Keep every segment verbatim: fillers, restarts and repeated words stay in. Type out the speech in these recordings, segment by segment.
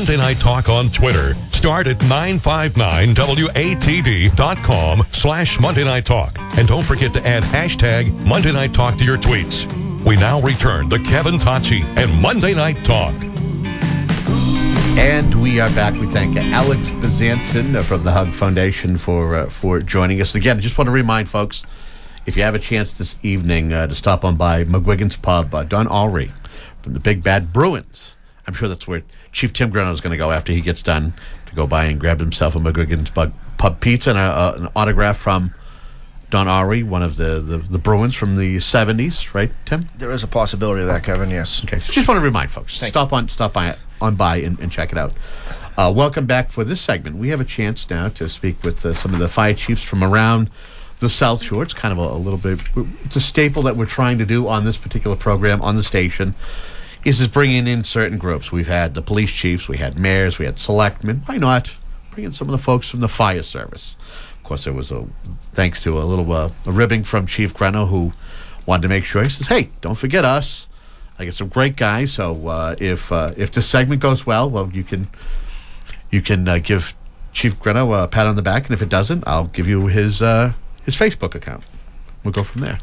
Monday Night Talk on Twitter. Start at nine five nine W A T D dot com slash Monday Night Talk. And don't forget to add hashtag Monday Night Talk to your tweets. We now return to Kevin Tocci and Monday Night Talk. And we are back. We thank Alex Bezanson from the Hug Foundation for uh, for joining us. Again, I just want to remind folks, if you have a chance this evening uh, to stop on by McGuigan's Pub, uh, Don Ulrey from the Big Bad Bruins. I'm sure that's where Chief Tim Greno is going to go after he gets done, to go by and grab himself a McGuigan's Pub, pub pizza and a, uh, an autograph from Don Ulrey, one of the, the, the Bruins from the seventies, right, Tim? There is a possibility of that, Kevin, yes. Okay, so just want to remind folks, Thank stop you. on stop by on by and, and check it out. Uh, welcome back for this segment. We have a chance now to speak with uh, some of the fire chiefs from around the South Shore. It's kind of a, a little bit, it's a staple that we're trying to do on this particular program on the station, is is bringing in certain groups. We've had the police chiefs, we had mayors, we had selectmen. Why not bring in some of the folks from the fire service? Of course, there was a, thanks to a little uh, a ribbing from Chief Greno, who wanted to make sure, he says, hey, don't forget us. I get some great guys, so uh, if uh, if this segment goes well, well, you can you can uh, give Chief Greno a pat on the back, and if it doesn't, I'll give you his uh, his Facebook account. We'll go from there.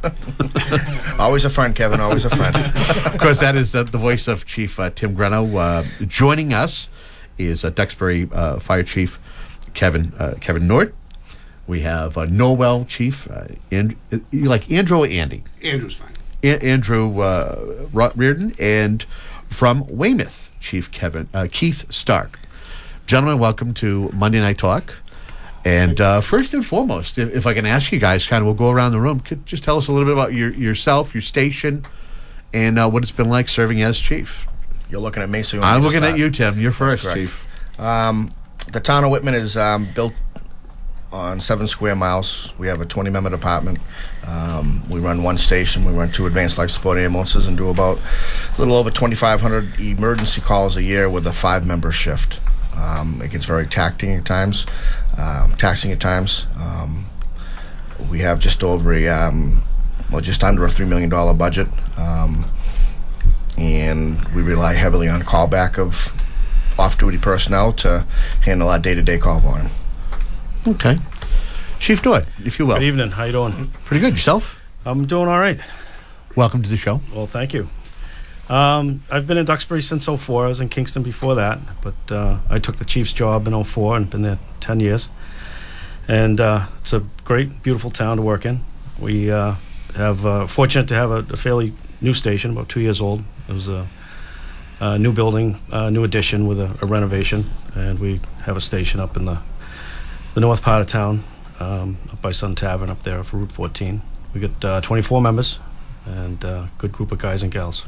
Always a friend, Kevin, always a friend. Of course, that is uh, the voice of Chief uh, Tim Greno. Uh, joining us is uh, Duxbury uh, Fire Chief Kevin uh, Kevin Nord. We have uh, Norwell Chief, uh, and, you like Andrew or Andy? Andrew's fine. A- Andrew uh, Reardon, and from Weymouth, Chief Kevin uh, Keith Stark. Gentlemen, welcome to Monday Night Talk. And uh, first and foremost, if, if I can ask you guys, kind of, we'll go around the room. Could just tell us a little bit about your, yourself, your station, and uh, what it's been like serving as chief. You're looking at me, so you I'm want me to looking at start? you, Tim. You're first, correct. Chief. Um, the town of Whitman is um, built on seven square miles. We have a twenty-member department. Um, we run one station. We run two advanced life support ambulances and do about a little over twenty-five hundred emergency calls a year with a five-member shift. Um, it gets very taxing at times. Um, taxing at times. Um, we have just over a, um, well, just under a three million dollar budget, um, and we rely heavily on callback of off-duty personnel to handle our day-to-day call volume. Okay. Chief Nord, if you will. Good evening. How you doing? Pretty good. Yourself? I'm doing all right. Welcome to the show. Well, thank you. Um, I've been in Duxbury since oh four. I was in Kingston before that, but uh, I took the chief's job in oh four and been there ten years. And uh, it's a great, beautiful town to work in. We uh, have uh, fortunate to have a, a fairly new station, about two years old. It was a, a new building, a new addition with a, a renovation, and we have a station up in the the north part of town, um, up by Sun Tavern up there for Route fourteen. We got uh, twenty-four members and a uh, good group of guys and gals.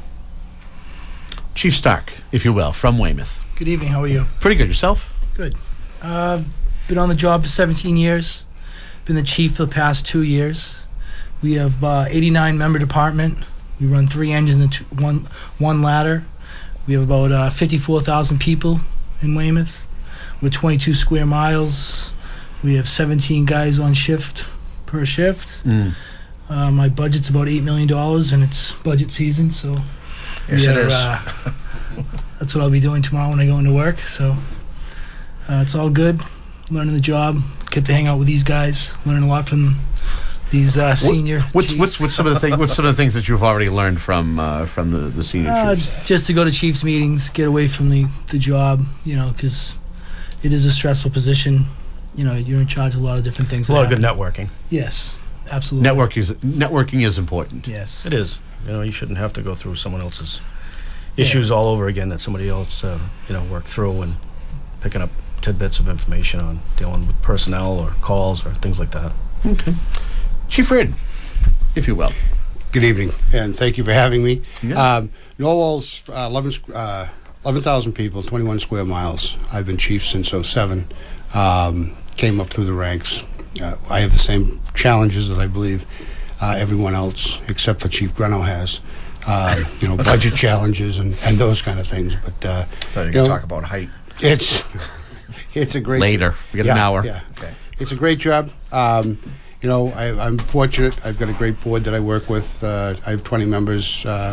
Chief Stark, if you will, from Weymouth. Good evening. How are you? Pretty good. Yourself? Good. Uh, been on the job for seventeen years. Been the chief for the past two years. We have uh, eighty-nine member department. We run three engines and two, one one ladder. We have about uh, fifty-four thousand people in Weymouth. With twenty-two square miles. We have seventeen guys on shift per shift. Mm. Uh, my budget's about eight million dollars, and it's budget season, so Yes, we it are, is. Uh, that's what I'll be doing tomorrow when I go into work. So uh, it's all good. Learning the job. Get to hang out with these guys. Learn a lot from these uh, senior. What's chiefs. what's what's some of the things? What's some of the things that you've already learned from uh, from the, the senior Uh, chiefs? just to go to chiefs meetings, get away from the the job. You know, because it is a stressful position. You know, you're in charge of a lot of different things. A lot of that good happen. networking. Yes, absolutely. Network is networking is important. Yes. It is. You know, you shouldn't have to go through someone else's issues all over again that somebody else, uh, you know, worked through, and picking up tidbits of information on dealing with personnel or calls or things like that. Okay. Chief Reardon, if you will. Good evening, and thank you for having me. Yeah. Um, Norwell's uh, eleven, uh, eleven thousand people, twenty-one square miles. I've been chief since oh seven. Um, came up through the ranks. Uh, I have the same challenges that I believe uh, everyone else, except for Chief Greno, has. Um, you know, budget challenges and, and those kind of things. But uh, I thought you were you going to know, talk about height. It's it's a great Later. We got yeah, an hour. Yeah. Okay. It's a great job. Um, you know, I, I'm fortunate. I've got a great board that I work with. Uh, I have twenty members uh,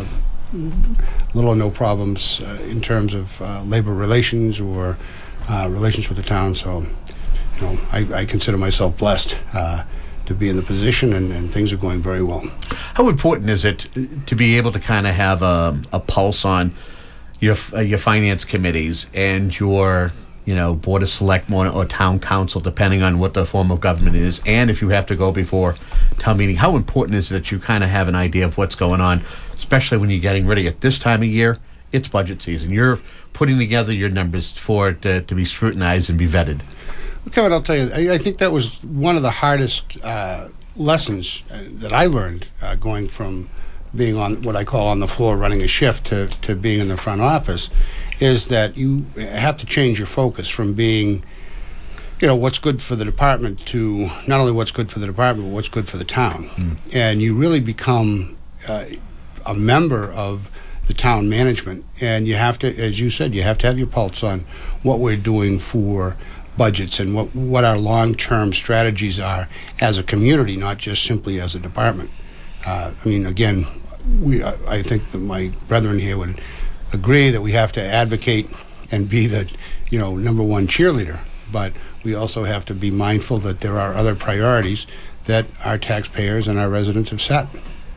little or no problems uh, in terms of uh, labor relations or uh, relations with the town. So, you know, I, I consider myself blessed uh, to be in the position, and, and things are going very well. How important is it to be able to kind of have a, a pulse on your uh, your finance committees and your, you know, board of selectmen or town council, depending on what the form of government is, and if you have to go before town meeting? How important is it that you kind of have an idea of what's going on, especially when you're getting ready at this time of year? It's budget season. You're putting together your numbers for it to, to be scrutinized and be vetted. Kevin, I'll tell you, I, I think that was one of the hardest uh, lessons uh, that I learned uh, going from being on what I call on the floor running a shift to, to being in the front office, is that you have to change your focus from being, you know, what's good for the department to not only what's good for the department, but what's good for the town. Mm. And you really become uh, a member of the town management, and you have to, as you said, you have to have your pulse on what we're doing for budgets and what, what our long-term strategies are as a community, not just simply as a department. Uh, I mean, again, we I, I think that my brethren here would agree that we have to advocate and be the, you know, number one cheerleader, but we also have to be mindful that there are other priorities that our taxpayers and our residents have set.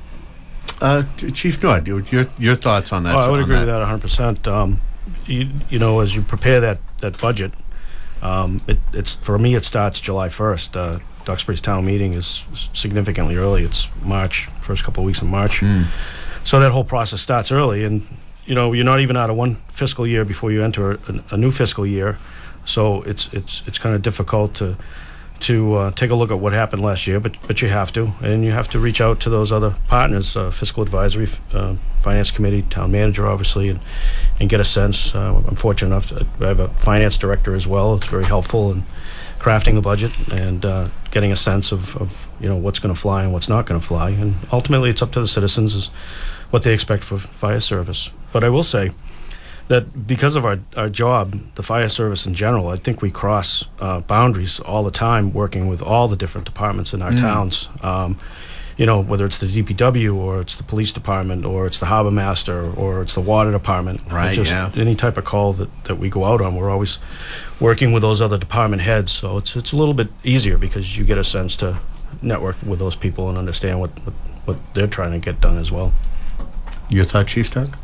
Uh, Chief Nord, your your thoughts on that? Oh, I would on agree that. with that one hundred percent. Um, you, you know, as you prepare that, that budget, um, it, it's for me, it starts July first. Uh, Duxbury's town meeting is significantly early. It's March, first couple of weeks in March. Mm. So that whole process starts early, and you know, you're not even out of one fiscal year before you enter a, a new fiscal year. So it's it's it's kind of difficult to to uh, take a look at what happened last year, but but you have to, and you have to reach out to those other partners, uh, fiscal advisory, uh, finance committee, town manager, obviously, and and get a sense. Uh, I'm fortunate enough to I have a finance director as well. It's very helpful in crafting the budget and uh, getting a sense of, of you know what's going to fly and what's not going to fly, and ultimately it's up to the citizens is what they expect for fire service. But I will say that because of our, our job, the fire service in general, I think we cross uh, boundaries all the time, working with all the different departments in our mm. towns. Um, you know, whether it's the D P W or it's the police department or it's the harbor master or it's the water department. Right, just yeah. Any type of call that, that we go out on, we're always working with those other department heads. So it's it's a little bit easier because you get a sense to network with those people and understand what, what, what they're trying to get done as well. Your thought, Chief Doug?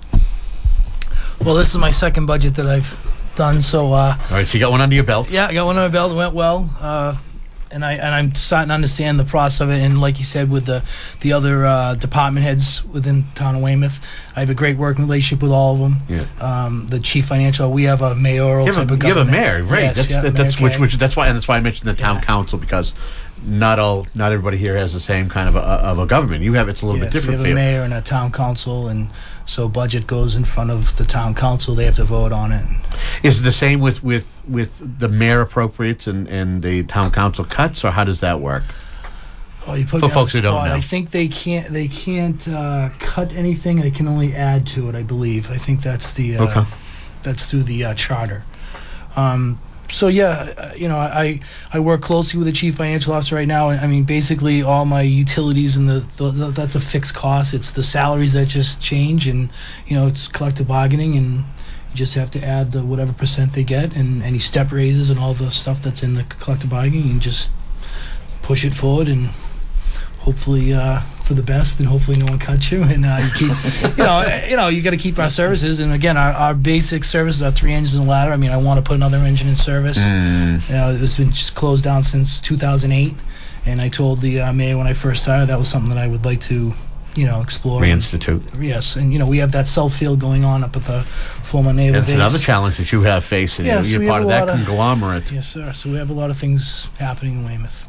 Well, this is my second budget that I've done, so... Uh, All right, so you got one under your belt? Yeah, I got one under my belt. It went well. Uh, and, I, and I'm starting to understand the process of it. And like you said, with the, the other uh, department heads within the town of Weymouth, I have a great working relationship with all of them. Yeah. Um, the chief financial, we have a mayoral you have type a, of you government. have a mayor, right? Yes, that's yeah, that, that's Mayor which, which that's why and that's why I mentioned the town Yeah. council, because not all not everybody here has the same kind of a, of a government. You have it's a little Yes, bit different. we have for a you. mayor and a town council, and so budget goes in front of the town council. They have to vote on it. Is it the same with, with, with the mayor appropriates and, and the town council cuts, or how does that work? Oh, you put For me on folks the who don't spot. know. I think they can't. They can't uh, cut anything. They can only add to it. I believe. I think that's the. Uh, Okay. That's through the uh, charter. Um, so yeah, uh, you know, I I work closely with the chief financial officer right now. And I mean, basically all my utilities and the, the, the that's a fixed cost. It's the salaries that just change, and you know, it's collective bargaining, and you just have to add the whatever percent they get, and any step raises and all the stuff that's in the collective bargaining, and just push it forward and. Hopefully uh, for the best, and hopefully no one cuts you. And uh, you keep, you know, you know, you got to keep our services. And again, our, our basic services are three engines and a ladder. I mean, I want to put another engine in service. Mm. You know, it's been just closed down since two thousand eight. And I told the uh, mayor when I first started that was something that I would like to, you know, explore. Reinstitute. And, yes, and you know, we have that cell field going on up at the former naval That's base. another challenge that you have facing. Yeah, you. so You're we part have of a that lot of- conglomerate. Yes, sir. So we have a lot of things happening in Weymouth.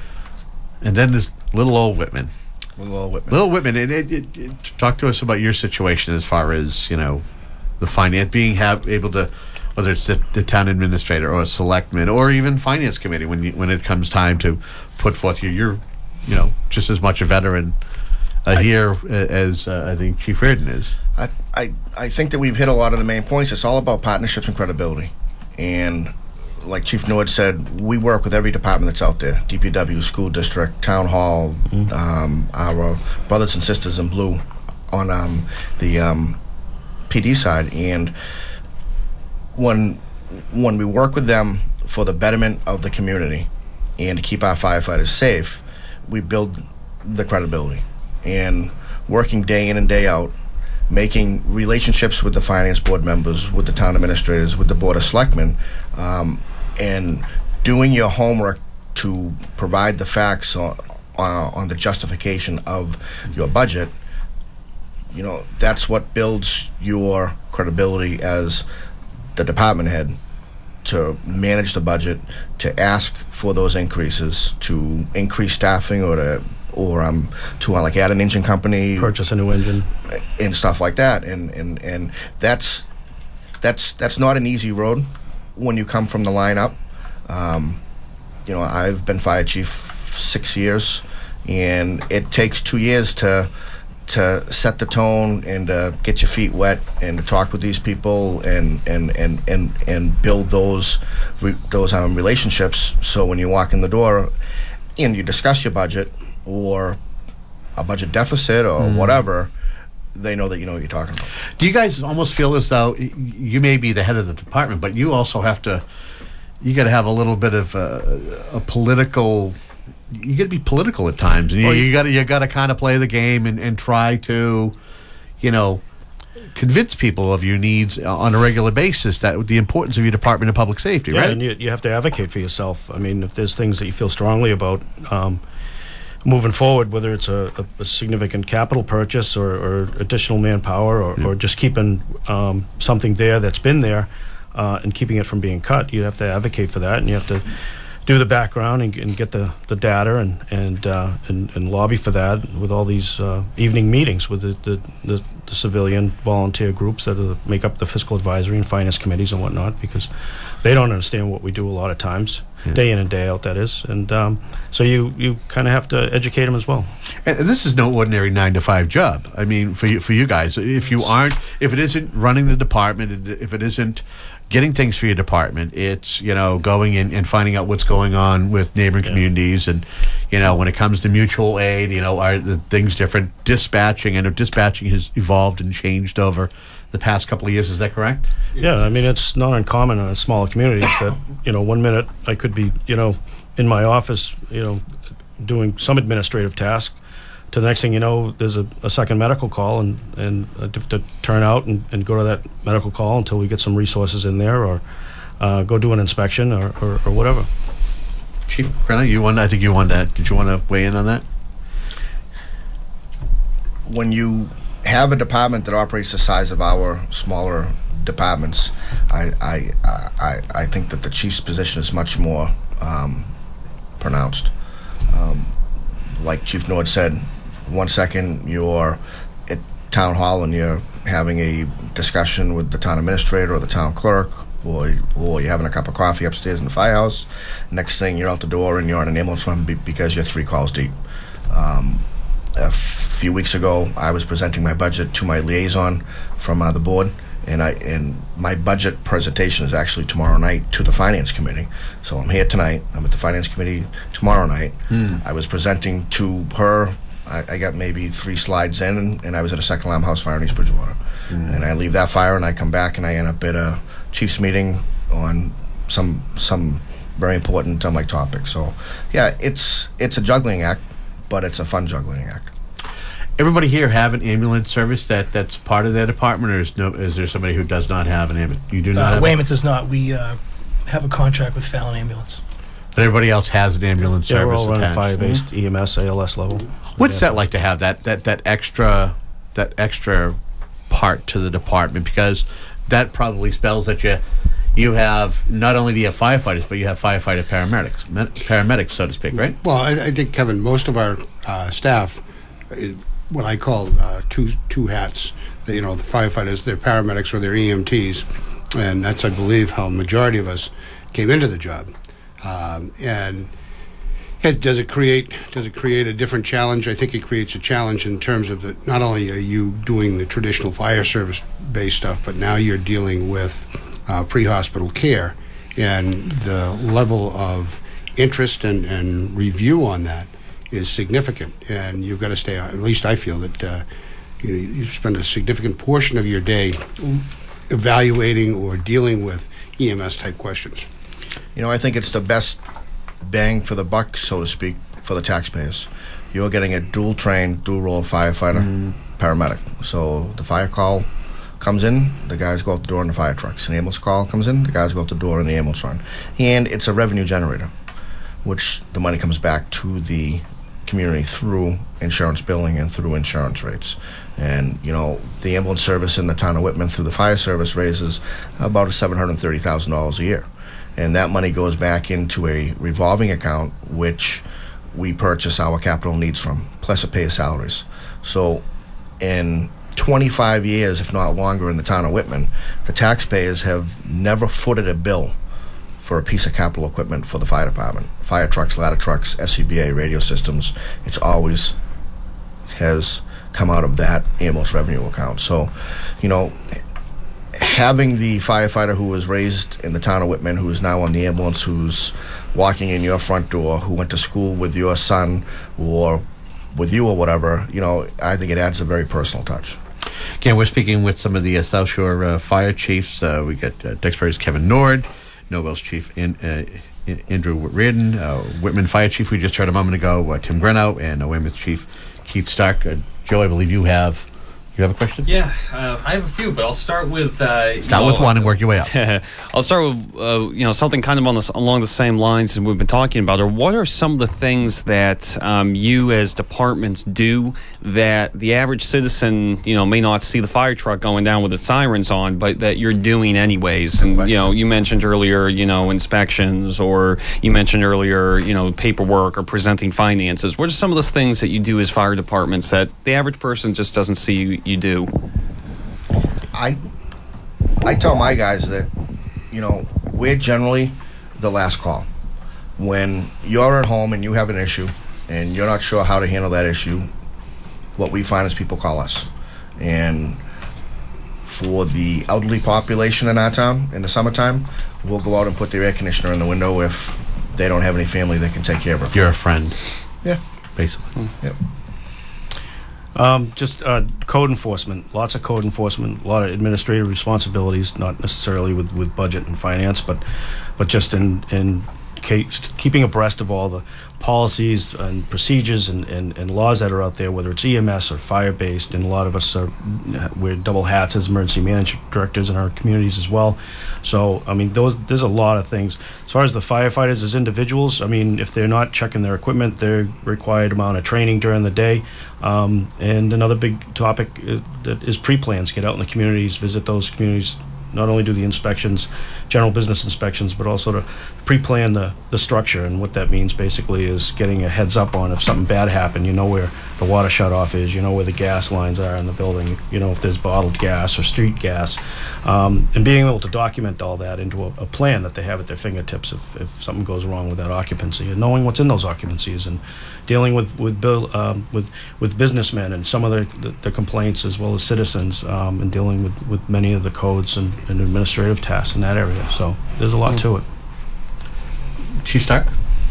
And then there's little old Whitman. Little Whitman. Little Whitman, it, it, it, it, talk to us about your situation as far as, you know, the finance, being have, able to, whether it's the, the town administrator or a selectman or even finance committee, when you, when it comes time to put forth your, you're, you know, just as much a veteran uh, I, here uh, as uh, I think Chief Reardon is. I, I, I think that we've hit a lot of the main points. It's all about partnerships and credibility. And like Chief Nord said, we work with every department that's out there, D P W, school district, town hall, mm-hmm. um, our brothers and sisters in blue, on um, the um, P D side, and when when we work with them for the betterment of the community and to keep our firefighters safe, we build the credibility. And working day in and day out, making relationships with the finance board members, with the town administrators, with the board of selectmen, um, and doing your homework to provide the facts on, uh, on the justification of your budget, you know, that's what builds your credibility as the department head to manage the budget, to ask for those increases, to increase staffing, or to or um to uh, like add an engine company, Purchase a new engine. and stuff like that. And and and that's that's that's not an easy road when you come from the line up. Um, you know, I've been fire chief six years, and it takes two years to to set the tone and uh, get your feet wet and to talk with these people and and and and, and build those re- those um, relationships. So when you walk in the door and you discuss your budget or a budget deficit or Mm. whatever, they know that you know what you're talking about. Do you guys almost feel as though y- you may be the head of the department, but you also have to, you got to have a little bit of a, a political, you got to be political at times, and you, Well, you- you got to you got to kind of play the game and, and try to, you know, convince people of your needs on a regular basis, that the importance of your Department of Public Safety, Yeah, right? and you, you have to advocate for yourself. I mean, if there's things that you feel strongly about um, moving forward, whether it's a, a, a significant capital purchase or, or additional manpower, or, or just keeping um, something there that's been there uh, and keeping it from being cut, you have to advocate for that, and you have to do the background and, and get the, the data and and, uh, and and lobby for that with all these uh, evening meetings with the, the, the, the civilian volunteer groups that are, make up the fiscal advisory and finance committees and whatnot, because they don't understand what we do a lot of times, Yeah. day in and day out, that is. And um, so you, you kind of have to educate them as well. And this is no ordinary nine to five job. I mean, for you, for you guys, if you aren't, if it isn't running the department, and if it isn't getting things for your department, it's, you know, going in and finding out what's going on with neighboring Yeah. communities, and, you know, when it comes to mutual aid, you know, are the things different? Dispatching, I know dispatching has evolved and changed over the past couple of years. Is that correct? Yeah, I mean, it's not uncommon in smaller communities that, you know, one minute I could be, you know, in my office, you know, doing some administrative task. To the next thing you know, there's a, a second medical call, and, and I have to turn out and, and go to that medical call until we get some resources in there, or uh, go do an inspection, or, or, or whatever. Chief Crenna, you want? I think you wanted that. Did you want to weigh in on that? When you have a department that operates the size of our smaller departments, I I I, I think that the chief's position is much more um, pronounced. Um, like Chief Nord said, one second you're at town hall and you're having a discussion with the town administrator or the town clerk, or or you're having a cup of coffee upstairs in the firehouse. Next thing you're out the door and you're on an ambulance run be- because you're three calls deep. Um, a few weeks ago, I was presenting my budget to my liaison from uh, the board, and I and my budget presentation is actually tomorrow night to the finance committee. So I'm here tonight. I'm at the finance committee tomorrow night. Hmm. I was presenting to her. I, I got maybe three slides in, and, and I was at a second alarm house fire in East Bridgewater. Hmm. And I leave that fire, and I come back, and I end up at a chief's meeting on some some very important um, like topic. So yeah, it's it's a juggling act, but it's a fun juggling act. Everybody here have an ambulance service that, that's part of their department, or is no? Is there somebody who does not have an ambulance? You do not Uh, have. Weymouth does not. We uh, have a contract with Fallon Ambulance. But everybody else has an ambulance Yeah, we're service all running attached. fire-based E M S, A L S level. What's that like to have that that that extra that extra part to the department? Because that probably spells that you you have not only do you have firefighters, but you have firefighter paramedics, med- paramedics, so to speak, right? Well, I, I think, Kevin, most of our uh, staff, uh, what I call uh, two two hats. You know, the firefighters, they're paramedics or they're E M Ts, and that's, I believe, how a majority of us came into the job. Um, and it, does it create does it create a different challenge? I think it creates a challenge in terms of that. Not only are you doing the traditional fire service based stuff, but now you're dealing with uh, pre-hospital care, and the level of interest and, and review on that is significant. And you've got to stay on. At least I feel that uh, You, you spend a significant portion of your day evaluating or dealing with E M S type questions. You know, I think it's the best bang for the buck, so to speak, for the taxpayers. You're getting a dual trained, dual role firefighter, mm. paramedic. So the fire call comes in, the guys go out the door in the fire trucks. An ambulance call comes in, the guys go out the door in the ambulance run. And it's a revenue generator, which the money comes back to the community through insurance billing and through insurance rates. And, you know, the ambulance service in the town of Whitman through the fire service raises about seven hundred thirty thousand dollars a year. And that money goes back into a revolving account, which we purchase our capital needs from, plus it pays salaries. So in twenty-five years, if not longer, in the town of Whitman, the taxpayers have never footed a bill for a piece of capital equipment for the fire department. Fire trucks, ladder trucks, S C B A, radio systems, it's always has come out of that ambulance revenue account. So, you know, having the firefighter who was raised in the town of Whitman, who is now on the ambulance, who's walking in your front door, who went to school with your son or with you or whatever, you know, I think it adds a very personal touch. Again, we're speaking with some of the uh, South Shore uh, fire chiefs. Uh, we got uh, Duxbury's Kevin Nord, Novel's Chief in, uh, Andrew Reardon, uh, Whitman Fire Chief we just heard a moment ago, uh, Tim Greenough, and uh, Weymouth Chief Keith Stark. Uh, Joe, I believe you have you have a question? Yeah, uh, I have a few, but I'll start with uh, start know, with one and work your way up. I'll start with uh, you know something kind of on this along the same lines as we've been talking about. Or what are some of the things that um, you as departments do that the average citizen you know may not see the fire truck going down with the sirens on, but that you're doing anyways? And you know, you mentioned earlier, you know, inspections, or you mentioned earlier, you know, paperwork or presenting finances. What are some of the things that you do as fire departments that the average person just doesn't see you, you do? I I tell my guys that, you know, we're generally the last call. When you're at home and you have an issue and you're not sure how to handle that issue, what we find is people call us. And for the elderly population in our town in the summertime, we'll go out and put their air conditioner in the window if they don't have any family that can take care of it. You're a friend. Yeah. Basically. Yep. Um, just uh, code enforcement, lots of code enforcement, a lot of administrative responsibilities, not necessarily with, with budget and finance, but but just in, in case, keeping abreast of all the policies and procedures and, and, and laws that are out there, whether it's E M S or fire-based, and a lot of us are, wear double hats as emergency management directors in our communities as well. So, I mean, those there's a lot of things. As far as the firefighters as individuals, I mean, if they're not checking their equipment, they're required amount of training during the day. Um, and another big topic is, that is pre-plans. Get out in the communities, visit those communities, not only do the inspections, general business inspections, but also to pre-plan the, the structure. And what that means basically is getting a heads up on if something bad happened. You know where the water shut-off is, you know where the gas lines are in the building, you know if there's bottled gas or street gas. Um, and being able to document all that into a, a plan that they have at their fingertips if, if something goes wrong with that occupancy, and knowing what's in those occupancies, and dealing with with bill, um, with with businessmen and some of their, the, the complaints, as well as citizens, um, and dealing with, with many of the codes and, and administrative tasks in that area. So there's a lot mm. to it. Chief Stark?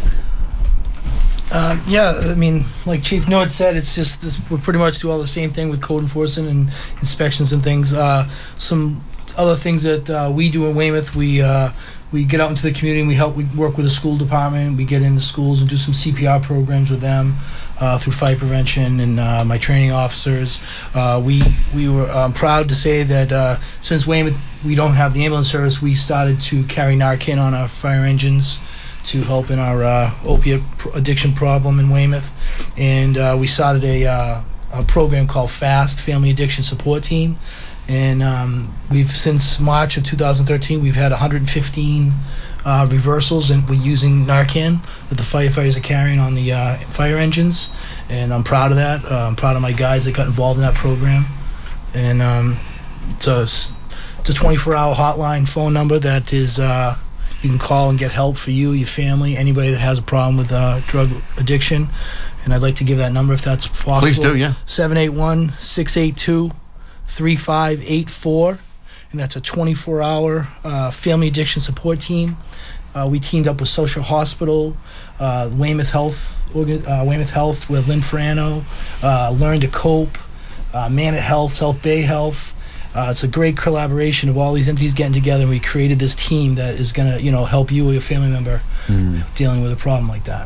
Uh, yeah, I mean, like Chief Nord said, it's just this, we pretty much do all the same thing with code enforcement and inspections and things. Uh, some other things that uh, we do in Weymouth, we uh, we get out into the community and we help. We work with the school department. We get into schools and do some C P R programs with them uh, through fire prevention and uh, my training officers. Uh, we we were um, proud to say that uh, since Weymouth we don't have the ambulance service, we started to carry Narcan on our fire engines to help in our uh, opiate pr- addiction problem in Weymouth. And uh, we started a, uh, a program called FAST, Family Addiction Support Team. And um, we've, since March of two thousand thirteen, we've had one hundred fifteen uh, reversals, and we're using Narcan that the firefighters are carrying on the uh, fire engines. And I'm proud of that. Uh, I'm proud of my guys that got involved in that program. And um, it's a, it's a twenty-four hour hotline phone number that is... Uh, You can call and get help for you, your family, anybody that has a problem with uh, drug addiction. And I'd like to give that number if that's possible. Please do, yeah. seven eight one, six eight two, three five eight four. And that's a twenty-four hour uh, family addiction support team. Uh, we teamed up with Social Hospital, uh, Weymouth Health, uh, Weymouth Health with Lynn Frano, uh, Learn to Cope, uh, Man at Health, South Bay Health. Uh, it's a great collaboration of all these entities getting together, and we created this team that is going to, you know, help you or your family member mm. dealing with a problem like that.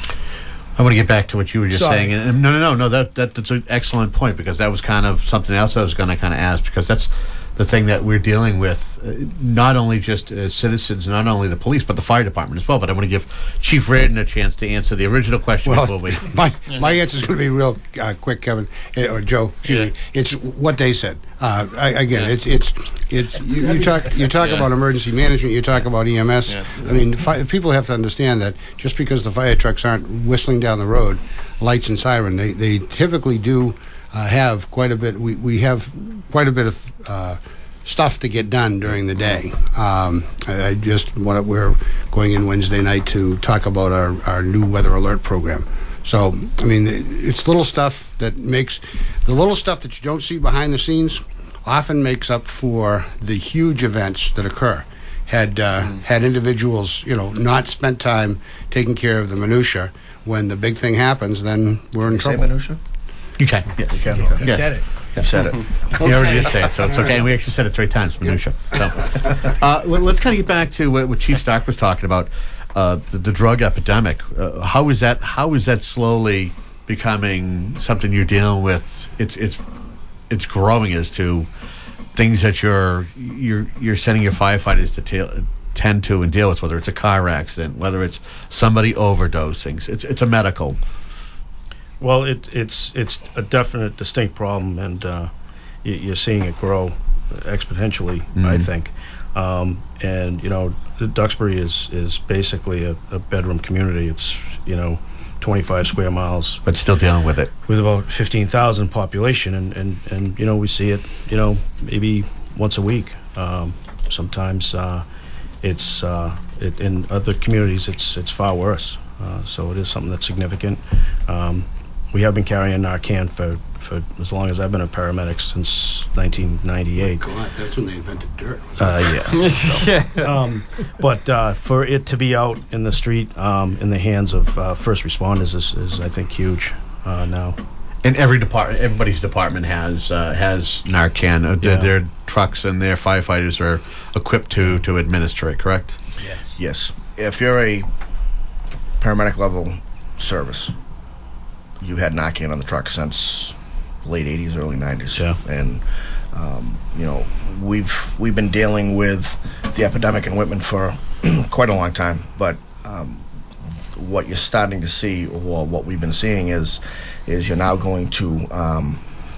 I want to get back to what you were just Sorry. saying. And no, no, no, no. That, that that's an excellent point, because that was kind of something else I was going to kind of ask, because that's the thing that we're dealing with, uh, not only just uh, citizens, not only the police, but the fire department as well. But I want to give Chief Reardon a chance to answer the original question Well, before we. my my answer is going to be real uh, quick, Kevin eh, or Joe. Excuse Yeah. me. It's what they said. Uh, I, again, Yeah. it's it's it's you, you talk you talk Yeah. about emergency management. You talk about E M S. Yeah. I mean, fi- people have to understand that just because the fire trucks aren't whistling down the road, lights and siren, they they typically do uh, have quite a bit. We we have quite a bit of. Uh, stuff to get done during the day. Um, I, I just want to, we're going in Wednesday night to talk about our, our new weather alert program. So, I mean, it, it's little stuff that makes, the little stuff that you don't see behind the scenes often makes up for the huge events that occur. Had, uh, mm. had individuals, you know, not spent time taking care of the minutia, when the big thing happens, then we're in You trouble. say minutia? You can. Yes. You can. You Okay. You Yes. said it. You said it. You already did say it, so it's okay. And we actually said it three times, minutia. So, uh, let- let's kind of get back to what, what Chief Stark was talking about, uh, the, the drug epidemic. Uh, how is that? How is that slowly becoming something you're dealing with? It's it's it's growing as to things that you're you're you're sending your firefighters to ta- tend to and deal with, whether it's a car accident, whether it's somebody overdosing. It's it's a medical. Well, it, it's it's a definite, distinct problem, and uh, you, you're seeing it grow exponentially, Mhm. I think. Um, and you know, Duxbury is is basically a, a bedroom community. It's you know, twenty-five square miles But still dealing with it. with about fifteen thousand population, and, and, and you know, we see it, you know, maybe once a week. Um, sometimes uh, it's uh, it, in other communities it's it's far worse. Uh, so it is something that's significant. Um, we have been carrying Narcan for, for as long as I've been a paramedic, since nineteen ninety-eight. God, that's when they invented dirt. Uh, yeah. So, um, but uh, for it to be out in the street, um, in the hands of uh, first responders, is, is I think huge uh, now. And every department, everybody's department has uh, has Narcan. Uh, their, Yeah. their trucks and their firefighters are equipped to to administer it. Correct? Yes. Yes. If you're a paramedic level service, you had Narcan on the truck since late eighties, early nineties. Yeah. And um, you know, we've we've been dealing with the epidemic in Whitman for quite a long time. But um, what you're starting to see, or what we've been seeing, is is you're now going to um,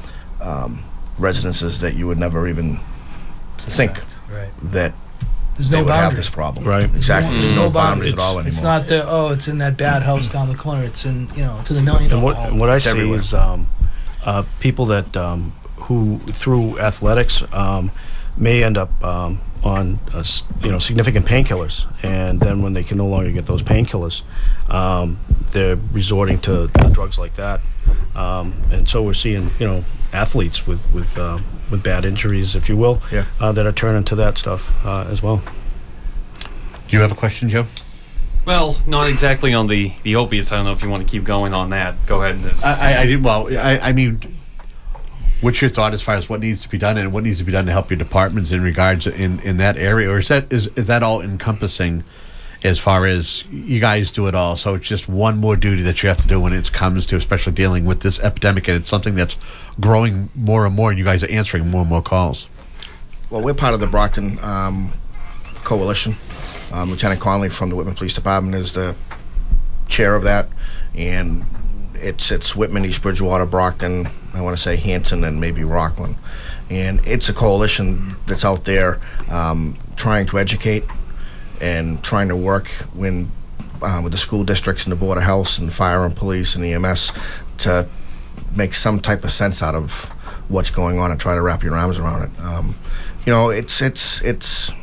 um, residences that you would never even think Right. that There's they no would have boundary. this problem. Right. Exactly. There's no boundaries at all anymore. It's not the oh, it's in that bad house down the corner. It's in you know, it's in the million And dollar what, home. what I It's see everywhere. is um, uh, people that um, who through athletics um, may end up um, on uh, s- you know, significant painkillers, and then when they can no longer get those painkillers, um, they're resorting to drugs like that, um, and so we're seeing you know athletes with with uh, with bad injuries, if you will, Yeah. uh, that are turning to that stuff uh, as well. Do you have a question, Joe? Well, not exactly on the, the opiates. I don't know if you want to keep going on that. Go ahead. And, I, I, I did. Well, I, I mean, what's your thought as far as what needs to be done and what needs to be done to help your departments in regards in, in that area, or is that is, is that all encompassing? As far as you guys do it all, so it's just one more duty that you have to do when it comes to, especially dealing with this epidemic, and it's something that's growing more and more, and you guys are answering more and more calls. Well, we're part of the Brockton um, Coalition. Um, Lieutenant Conley from the Whitman Police Department is the chair of that, and it's it's Whitman, East Bridgewater, Brockton, I want to say Hanson, and maybe Rockland. And it's a coalition that's out there um, trying to educate and trying to work when, uh, with the school districts and the Board of Health and the Fire and Police and E M S to make some type of sense out of what's going on and try to wrap your arms around it. Um, you know, it's it's it's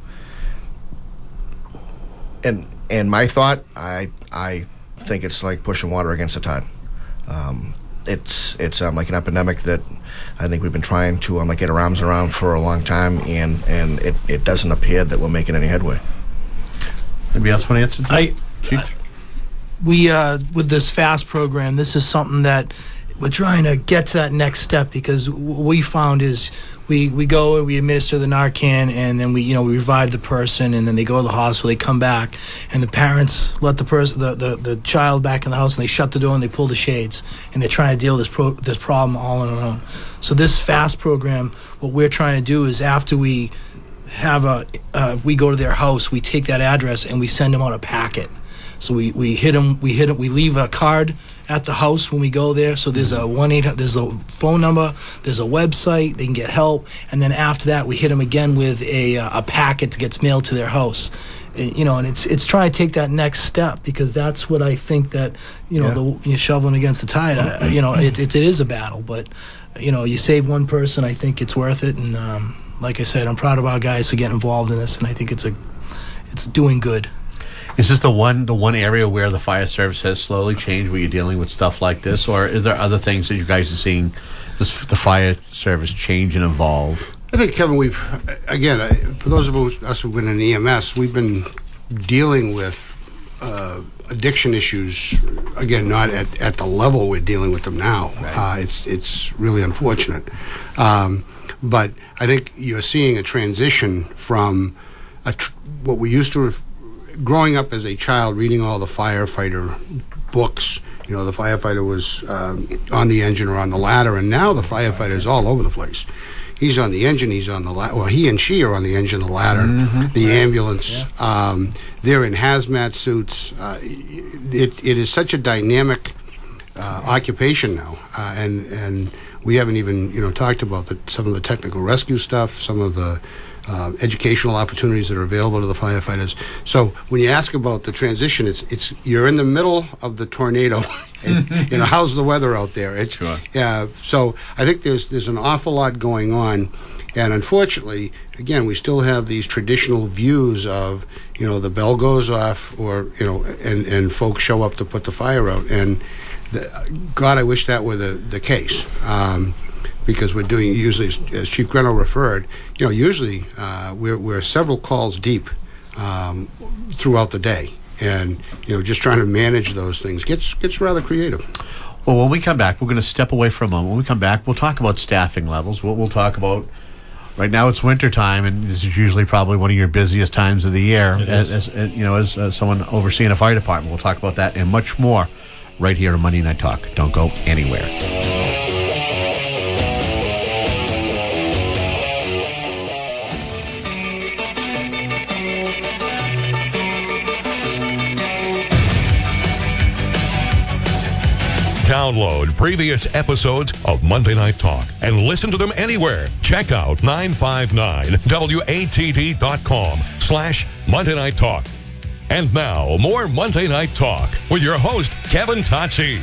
and and my thought, I I think it's like pushing water against the tide. Um, it's it's um, like an epidemic that I think we've been trying to um, like get our arms around for a long time, and and it, it doesn't appear that we're making any headway. Anybody else want to answer? I, Chief? we uh, with this FAST program, this is something that we're trying to get to that next step, because what we found is we, we go and we administer the Narcan, and then we you know we revive the person, and then they go to the hospital, they come back, and the parents let the person the, the, the child back in the house, and they shut the door and they pull the shades, and they're trying to deal with this pro, this problem all on their own. So this FAST program, what we're trying to do is, after we have a uh, we go to their house, we take that address and we send them out a packet. So we, we hit them we hit them we leave a card at the house when we go there. So there's a one eight hundred, there's a phone number, there's a website, they can get help, and then after that we hit them again with a uh, a packet that gets mailed to their house. And, you know, and it's it's trying to take that next step, because that's what I think that you know Yeah. the you're shoveling against the tide. I, you know, it, it it is a battle, but you know, you save one person, I think it's worth it. And um, like I said, I'm proud of our guys to get involved in this, and I think it's a it's doing good. Is this the one the one area where the fire service has slowly changed, where you're dealing with stuff like this, or is there other things that you guys are seeing this, the fire service change and evolve? I think, Kevin, we've, again, I- for those of us us who've been in E M S, we've been dealing with uh, addiction issues, again, not at, at the level we're dealing with them now. Uh, it's, it's really unfortunate. Um, but I think you're seeing a transition from a tr- what we used to, ref- growing up as a child, reading all the firefighter books. You know, the firefighter was um, on the engine or on the ladder, and now the firefighter is all over the place. He's on the engine, he's on the ladder. Well, he and she are on the engine, the ladder, Mm-hmm. the ambulance. Um, they're in hazmat suits. Uh, it, it is such a dynamic uh, occupation now, uh, and and we haven't even you know talked about the, some of the technical rescue stuff, some of the uh, educational opportunities that are available to the firefighters. So when you ask about the transition, it's it's you're in the middle of the tornado. And, you know, how's the weather out there? It's Sure. yeah. So I think there's there's an awful lot going on, and unfortunately, again, we still have these traditional views of you know the bell goes off, or you know, and and folks show up to put the fire out. And the, God, I wish that were the the case. Um, because we're doing usually, as, as Chief Greno referred, you know, usually uh, we're we're several calls deep um, throughout the day. And you know, just trying to manage those things gets gets rather creative. Well, when we come back, we're going to step away for a moment. When we come back, we'll talk about staffing levels. We'll, we'll talk about, right now it's winter time, and this is usually probably one of your busiest times of the year. As, as, as you know, as uh, someone overseeing a fire department, we'll talk about that and much more right here on Monday Night Talk. Don't go anywhere. Download previous episodes of Monday Night Talk and listen to them anywhere. Check out nine five nine W A T D dot com slash Monday Night Talk. And now, more Monday Night Talk with your host, Kevin Tocci.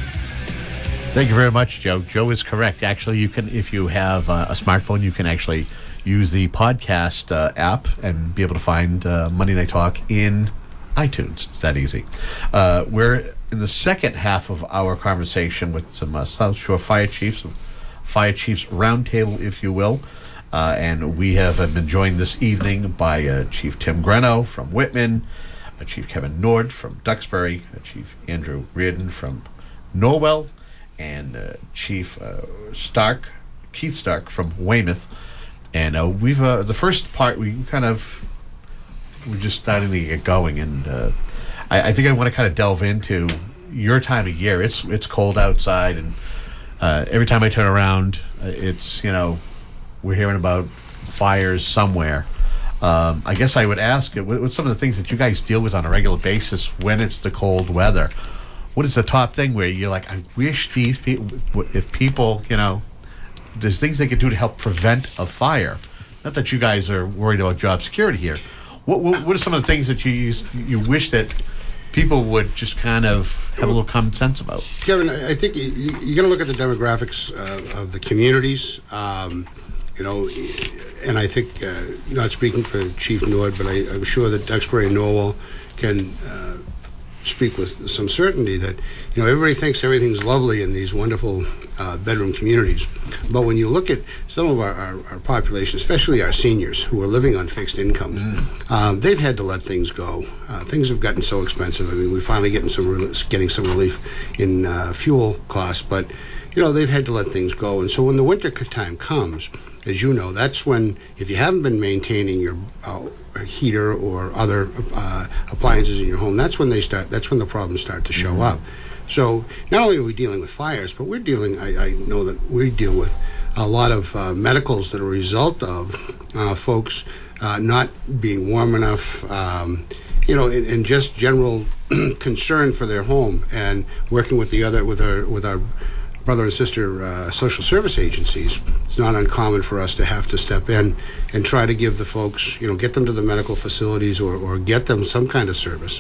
Thank you very much, Joe. Joe is correct. Actually, you can, if you have uh, a smartphone, you can actually use the podcast uh, app and be able to find uh, Monday Night Talk in iTunes. It's that easy. Uh, we're in the second half of our conversation with some uh, South Shore Fire Chiefs, Fire Chiefs Roundtable, if you will. Uh, and we have uh, been joined this evening by uh, Chief Tim Greno from Whitman, uh, Chief Kevin Nord from Duxbury, uh, Chief Andrew Reardon from Norwell, and uh, Chief uh, Stark, Keith Stark from Weymouth. And uh, we've uh, the first part we kind of we're just starting to get going, and uh, I, I think I want to kind of delve into your time of year. It's it's cold outside, and uh, every time I turn around, uh, it's you know we're hearing about fires somewhere. Um, I guess I would ask, what, what's some of the things that you guys deal with on a regular basis when it's the cold weather? What is the top thing where you're like, I wish these people, if people, you know, there's things they could do to help prevent a fire. Not that you guys are worried about job security here. What what, what are some of the things that you use, you wish that people would just kind of have a little common sense about? Kevin, I I think you, you got to look at the demographics uh, of the communities. Um, you know, and I think, uh, not speaking for Chief Nord, but I, I'm sure that Duxbury and Norwell can uh, speak with some certainty that, you know, everybody thinks everything's lovely in these wonderful uh, bedroom communities. But when you look at some of our, our, our population, especially our seniors who are living on fixed incomes, mm. um, they've had to let things go. Uh, things have gotten so expensive. I mean, we're finally getting some, re- getting some relief in uh, fuel costs, but you know, they've had to let things go. And so when the winter c- time comes, as you know, that's when, if you haven't been maintaining your uh, heater or other uh, appliances in your home, that's when they start. That's when the problems start to show Mm-hmm. up. So not only are we dealing with fires, but we're dealing. I, I know that we deal with a lot of uh, medicals that are a result of uh, folks uh, not being warm enough. Um, you know, and, and just general concern for their home, and working with the other with our with our brother and sister uh, social service agencies. It's not uncommon for us to have to step in and try to give the folks, you know, get them to the medical facilities or, or get them some kind of service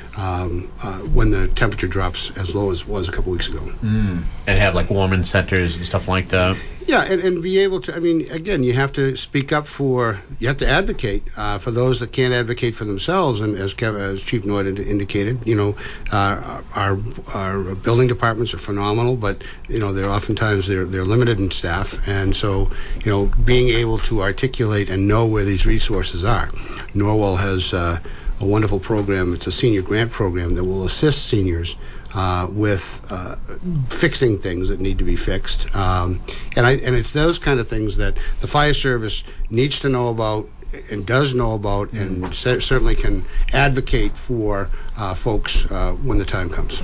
um, uh, when the temperature drops as low as it was a couple weeks ago. Mm. And have like warming centers and stuff like that. Yeah, and, and be able to, I mean, again, you have to speak up for, you have to advocate uh, for those that can't advocate for themselves. And as, Kev, as Chief Nord ind- indicated, you know, uh, our our building departments are phenomenal, but, you know, they're oftentimes, they're, they're limited in staff. And so, you know, being able to articulate and know where these resources are. Norwell has uh, a wonderful program. It's a senior grant program that will assist seniors Uh, with uh, fixing things that need to be fixed, um, and I and it's those kind of things that the fire service needs to know about and does know about, and cer- certainly can advocate for uh, folks uh, when the time comes.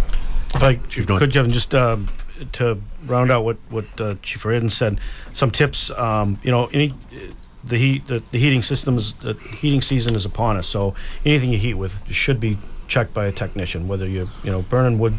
If I Chief Norton. could, Kevin, just uh, to round out what what uh, Chief Reardon said, some tips. Um, you know, any the heat the, the heating systems the heating season is upon us, so anything you heat with should be checked by a technician, whether you're, you know, burning wood.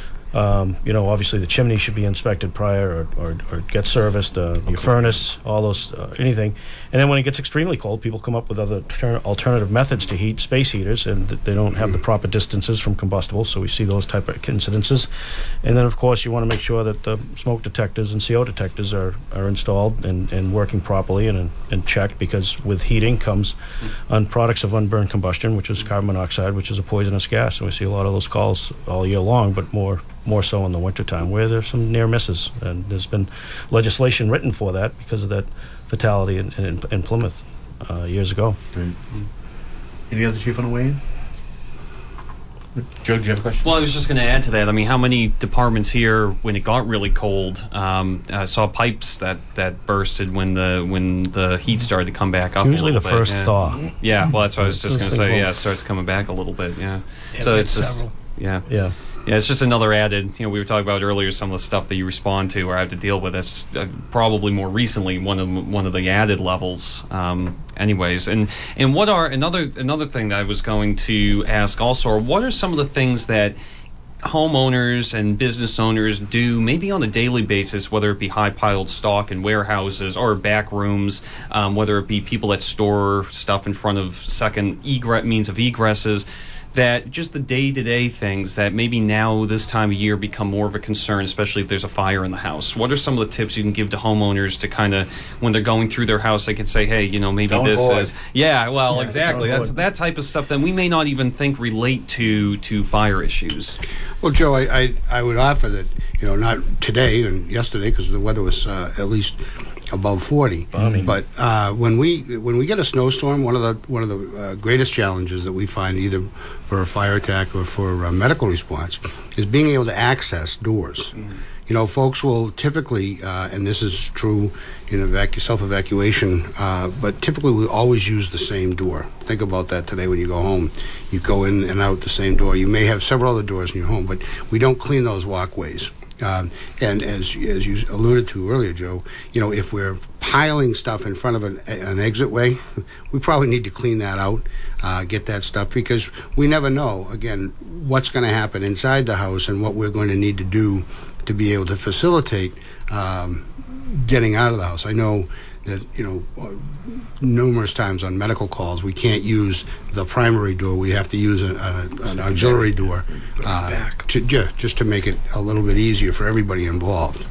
Um, you know, obviously the chimney should be inspected prior, or, or, or get serviced, uh, your furnace, all those, uh, anything. And then when it gets extremely cold, people come up with other ter- alternative methods to heat, space heaters, and th- they don't have the proper distances from combustibles, so we see those type of incidences. And then, of course, you want to make sure that the smoke detectors and C O detectors are, are installed and, and working properly and, and checked, because with heating comes on products of unburned combustion, which is carbon monoxide, which is a poisonous gas. And we see a lot of those calls all year long, but more more so in the wintertime, where there's some near misses. And there's been legislation written for that because of that fatality in, in, in Plymouth uh, years ago. Right. Any other chief on the way in? Joe, do you have a question? Well, I was just going to add to that. I mean, how many departments here, when it got really cold, um, uh, saw pipes that, that bursted when the when the heat started to come back up? Usually a the little first bit, yeah. thaw. Yeah, well, that's what I was just going to First thing say. Yeah, cold. it starts coming back a little bit. Yeah. Yeah, so we had it's just several. yeah. Yeah. Yeah, it's just another added, you know, we were talking about earlier some of the stuff that you respond to or have to deal with. That's uh, probably more recently one of one of the added levels, um, anyways. And and what are another another thing that I was going to ask also are what are some of the things that homeowners and business owners do maybe on a daily basis, whether it be high piled stock in warehouses or back rooms, um, whether it be people that store stuff in front of second egret means of egresses, that just the day-to-day things that maybe now this time of year become more of a concern, especially if there's a fire in the house. What are some of the tips you can give to homeowners to kind of, when they're going through their house, they can say, hey, you know, maybe Don't this avoid. is... Yeah, well, Yeah, exactly. don't That's avoid. that type of stuff that we may not even think relate to to fire issues. Well, Joe, I, I, I would offer that, you know, not today and yesterday, because the weather was uh, at least above forty. Balmy. But uh, when we when we get a snowstorm, one of the one of the uh, greatest challenges that we find, either for a fire attack or for uh, medical response, is being able to access doors. You know, folks will typically, uh, and this is true in evacu- self-evacuation, uh, but typically we always use the same door. Think about that today when you go home. You go in and out the same door. You may have several other doors in your home, but we don't clean those walkways. Um, and as as you alluded to earlier, Joe, you know, if we're piling stuff in front of an, an exit way, we probably need to clean that out, uh, get that stuff, because we never know, again, what's going to happen inside the house and what we're going to need to do to be able to facilitate um, getting out of the house. I know that, you know, numerous times on medical calls, we can't use the primary door. We have to use a, a, an auxiliary door, uh, to, yeah, just to make it a little bit easier for everybody involved.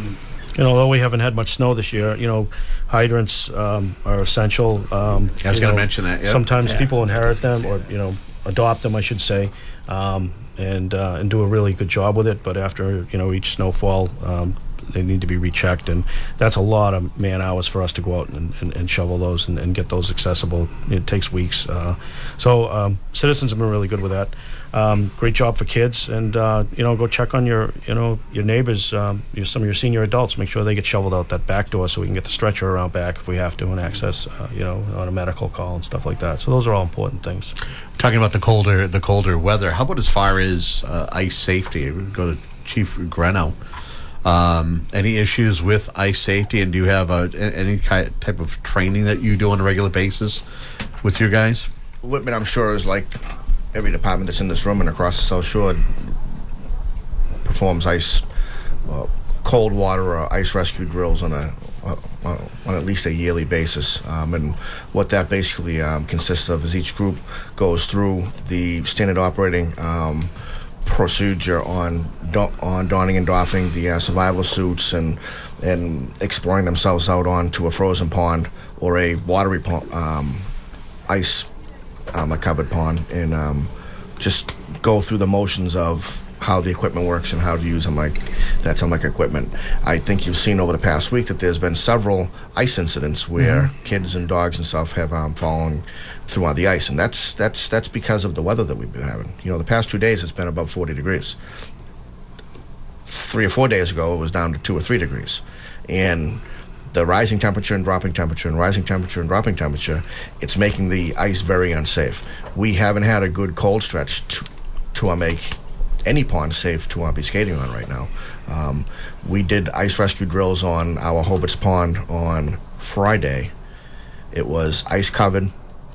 And although we haven't had much snow this year, you know, hydrants um, are essential. Um, I was you gonna know, mention that, yeah. Sometimes Yeah. people inherit them, or you know, adopt them, I should say, um, and uh, and do a really good job with it. But after you know each snowfall, um, they need to be rechecked, and that's a lot of man hours for us to go out and, and, and shovel those and, and get those accessible. It takes weeks. Uh, so um, citizens have been really good with that. Um, great job for kids, and uh, you know, go check on your, you know, your neighbors, um, your, some of your senior adults. Make sure they get shoveled out that back door so we can get the stretcher around back if we have to, and access, uh, you know, on a medical call and stuff like that. So those are all important things. Talking about the colder the colder weather, how about as far as uh, ice safety? We go to Chief Greno. Um, any issues with ice safety, and do you have a, any kind type of training that you do on a regular basis with your guys? Whitman, I'm sure, is like every department that's in this room and across the South Shore performs ice, uh, cold water or ice rescue drills on a uh, on at least a yearly basis. Um, and what that basically um, consists of is each group goes through the standard operating um, procedure on do- on donning and doffing the uh, survival suits and and exploring themselves out onto a frozen pond or a watery pond, um, ice. Um, a covered pond, and um, just go through the motions of how the equipment works and how to use them like that some like equipment. I think you've seen over the past week that there's been several ice incidents where mm-hmm. kids and dogs and stuff have um, fallen through on the ice, and that's that's that's because of the weather that we've been having. You know, the past two days it's been above forty degrees. Three or four days ago it was down to two or three degrees, and the rising temperature and dropping temperature and rising temperature and dropping temperature, it's making the ice very unsafe. We haven't had a good cold stretch to, to uh, make any pond safe to uh, be skating on right now. Um, we did ice rescue drills on our Hobart's Pond on Friday. It was ice covered.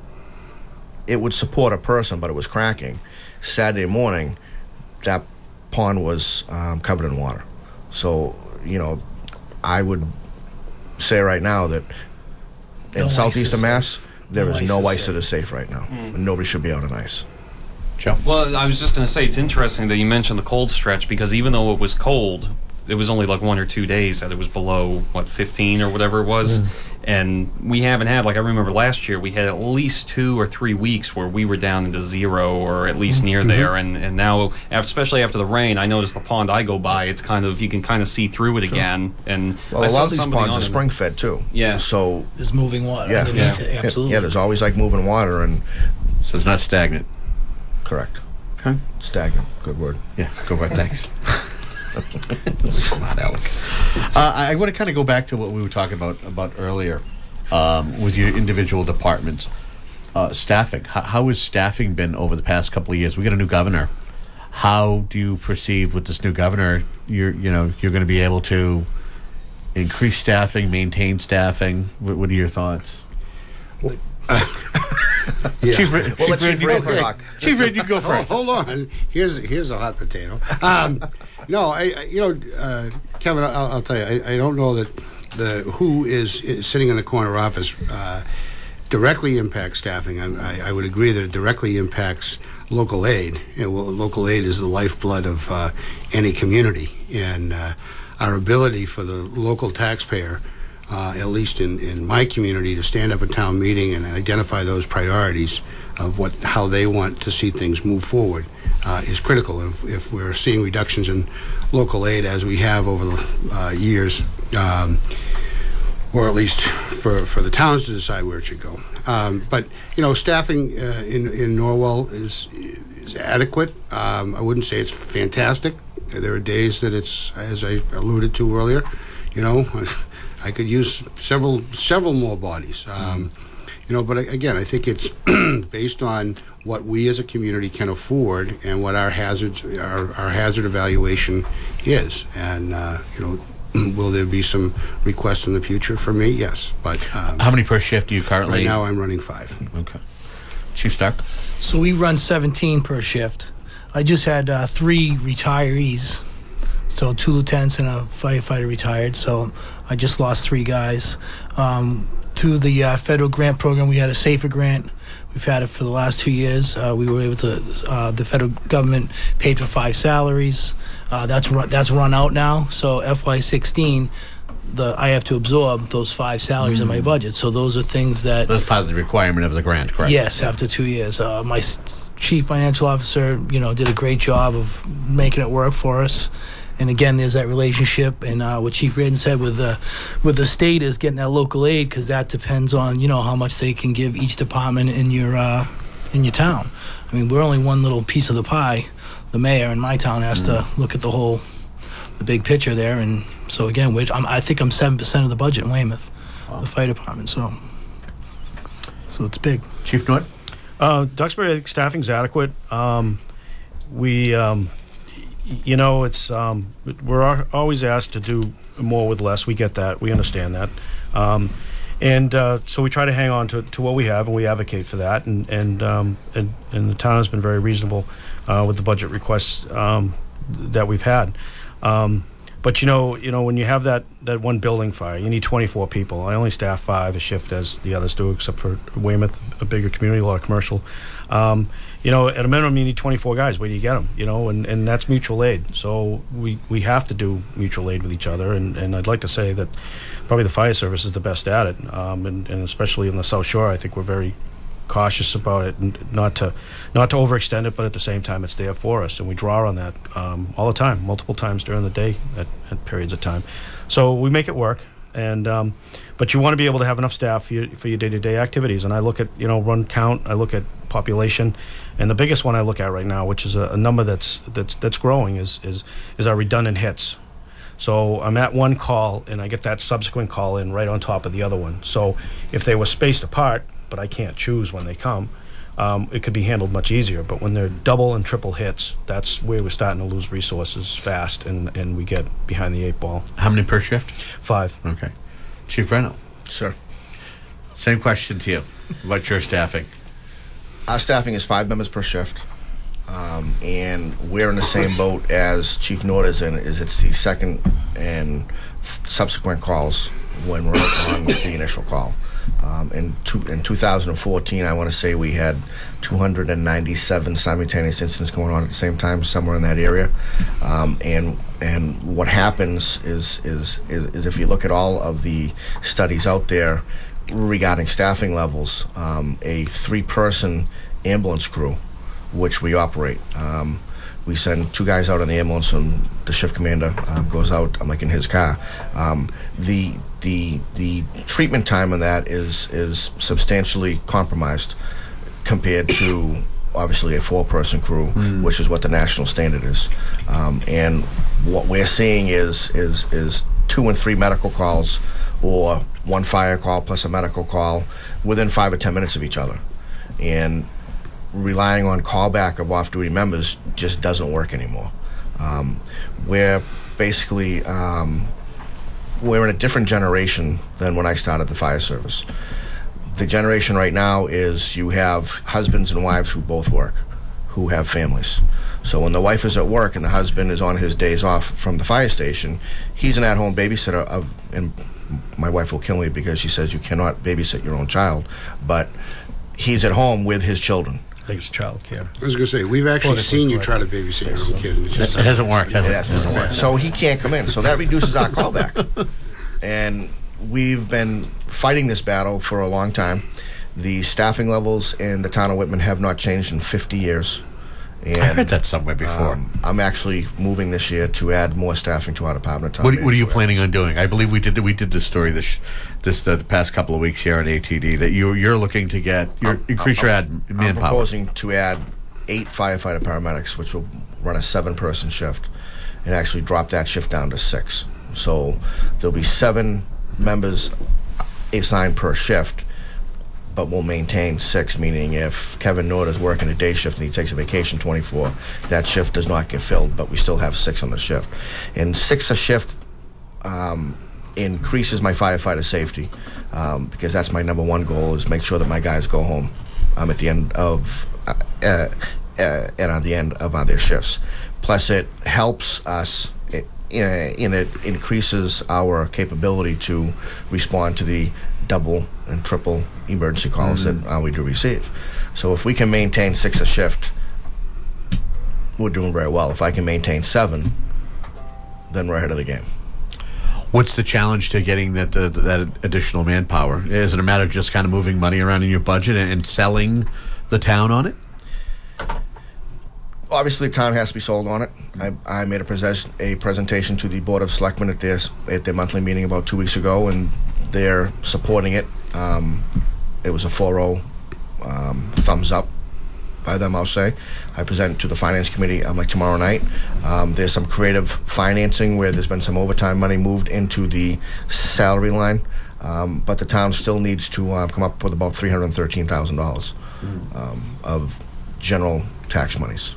It would support a person, but it was cracking. Saturday morning, that pond was um, covered in water. So, you know, I would say right now that in No southeastern ice Mass, there No is ice no is ice safe. that is safe right now. Mm. And nobody should be out on ice. Joe? Well, I was just going to say, it's interesting that you mentioned the cold stretch, because even though it was cold, it was only like one or two days that it was below, what, fifteen or whatever it was. Mm. And we haven't had, like I remember last year, we had at least two or three weeks where we were down into zero or at least near Mm-hmm. there. And, and now, af- especially after the rain, I noticed the pond I go by, it's kind of, you can kind of see through it again. And Well, I a saw lot of these somebody ponds on are it- spring fed too. Yeah. So, There's moving water yeah. underneath Yeah. it. Absolutely. Yeah, there's always like moving water, and So it's not stagnant. correct. Okay. Stagnant. Good word. Yeah, go right. Thanks. Not Alec. Uh, I, I want to kind of go back to what we were talking about about earlier um, with your individual departments. Uh, staffing. How, how has staffing been over the past couple of years? We got a new governor. How do you perceive with this new governor? You're you know you're going to be able to increase staffing, maintain staffing. What, what are your thoughts? Yeah. Chief, Rid- Well, Chief let's Rid, Chief you Rid go talk. first. Chief Rid, you go Oh, first. hold on. Here's here's a hot potato. Um, no, I, I you know, uh, Kevin, I'll, I'll tell you, I, I don't know that the who is, is sitting in the corner office uh, directly impacts staffing. I, I, I would agree that it directly impacts local aid. You know, well, local aid is the lifeblood of uh, any community, and uh, our ability for the local taxpayer, uh, at least in, in my community, to stand up at town meeting and identify those priorities of what how they want to see things move forward uh, is critical. And if, if we're seeing reductions in local aid as we have over the uh, years, um, or at least for, for the towns to decide where it should go. Um, but, you know, staffing uh, in, in Norwell is, is adequate. Um, I wouldn't say it's fantastic. There are days that it's, as I alluded to earlier, you know, I could use several several more bodies. Um, you know, but again, I think it's based on what we as a community can afford and what our hazards, our, our hazard evaluation is. And, uh, you know, will there be some requests in the future for me? Yes. But um, How many per shift do you currently? right now I'm running five. Okay. Chief Stark. So we run seventeen per shift. I just had uh, three retirees. So two lieutenants and a firefighter retired. So I just lost three guys. Um, through the uh, federal grant program, we had a SAFER grant. We've had it for the last two years. Uh, we were able to, uh, the federal government paid for five salaries. Uh, that's run, that's run out now. So F Y sixteen, the I have to absorb those five salaries in my budget. So those are things that That's part of the requirement of the grant, correct? yes, after two years. Uh, my s- chief financial officer, you know, did a great job of making it work for us. And again, there's that relationship, and uh, what Chief Reardon said with the with the state is getting that local aid, because that depends on, you know, how much they can give each department in your uh, in your town. I mean, we're only one little piece of the pie. The mayor in my town has to look at the whole, the big picture there, and so again, we're, I'm, I think I'm seven percent of the budget in Weymouth, the fire department. So, so it's big. Chief Norton? Uh, Duxbury, I think staffing's adequate. Um, we, um, y- you know, it's um, we're al- always asked to do more with less. We get that. We understand that. Um, and uh, so we try to hang on to, to what we have, and we advocate for that. And and um, and, and the town has been very reasonable uh, with the budget requests um, that we've had. Um, But you know, you know, when you have that, that one building fire, you need twenty-four people. I only staff five a shift, as the others do, except for Weymouth, a bigger community, a lot of commercial. Um, you know, at a minimum, you need twenty-four guys. Where do you get them? You know, and, and that's mutual aid. So we, we have to do mutual aid with each other. And, and I'd like to say that probably the fire service is the best at it, um, and, and especially in the South Shore, I think we're very cautious about it, and not to not to overextend it, but at the same time it's there for us, and we draw on that um, all the time, multiple times during the day at, at periods of time. So we make it work, and um, but you want to be able to have enough staff for your, for your day-to-day activities. And I look at, you know, run count, I look at population, and the biggest one I look at right now, which is a, a number that's that's that's growing, is is is our redundant hits. So I'm at one call, and I get that subsequent call in right on top of the other one. So if they were spaced apart, but I can't choose when they come, um, it could be handled much easier. But when they're double and triple hits, that's where we're starting to lose resources fast, and, and we get behind the eight ball. How many per shift? Five. Okay. Chief Reynolds? Sir. Same question to you. What's your staffing? Our staffing is five members per shift. Um, and we're in the same boat as Chief Nord is in, is it's the second and f- subsequent calls when we're on the initial call. Um, in, two, in two thousand fourteen, I want to say we had two hundred ninety-seven simultaneous incidents going on at the same time, somewhere in that area. Um, and and what happens is, is is is if you look at all of the studies out there regarding staffing levels, um, a three-person ambulance crew, which we operate. Um, we send two guys out on the ambulance, and the shift commander um, goes out. I'm like in his car. Um, the the the treatment time on that is is substantially compromised compared to obviously a four-person crew, mm. which is what the national standard is. Um, and what we're seeing is is is two and three medical calls, or one fire call plus a medical call within five or ten minutes of each other, and relying on callback of off-duty members just doesn't work anymore. Um, we're basically um, we're in a different generation than when I started the fire service. The generation right now is you have husbands and wives who both work, who have families. So when the wife is at work and the husband is on his days off from the fire station, he's an at-home babysitter of, and my wife will kill me because she says you cannot babysit your own child, but he's at home with his children. I think it's child care. I was going to say, we've actually seen you try to babysit your own kid. And it's just It hasn't worked, has it? It hasn't worked. So he can't come in. So that reduces our callback. And we've been fighting this battle for a long time. The staffing levels in the town of Whitman have not changed in fifty years. And, I heard that somewhere before. Um, I'm actually moving this year to add more staffing to our department. What, what are you planning on doing? I believe we did we did this story this this uh, the past couple of weeks here at A T D that you you're looking to get your I'm, increase I'm, your ad I'm manpower. proposing to add eight firefighter paramedics, which will run a seven-person shift, and actually drop that shift down to six. So there'll be seven members assigned per shift, but we'll maintain six, meaning if Kevin Nord is working a day shift and he takes a vacation twenty-four, that shift does not get filled, but we still have six on the shift. And six a shift um, increases my firefighter safety, um, because that's my number one goal, is make sure that my guys go home um, at the end of uh, uh, uh, and on the end of uh, their shifts. Plus, it helps us. It, and it increases our capability to respond to the double and triple emergency calls mm-hmm. that uh, we do receive. So if we can maintain six a shift, we're doing very well. If I can maintain seven, then we're ahead of the game. What's the challenge to getting that the, that additional manpower? Is it a matter of just kind of moving money around in your budget and, and selling the town on it? obviously, the town has to be sold on it. I, I made a, pres- a presentation to the Board of Selectmen at their, at their monthly meeting about two weeks ago, and they're supporting it. Um, it was a four oh um, thumbs up by them, I'll say. I presented to the Finance Committee, um, like tomorrow night. Um, there's some creative financing where there's been some overtime money moved into the salary line, um, but the town still needs to uh, come up with about three hundred thirteen thousand dollars um, of general tax monies.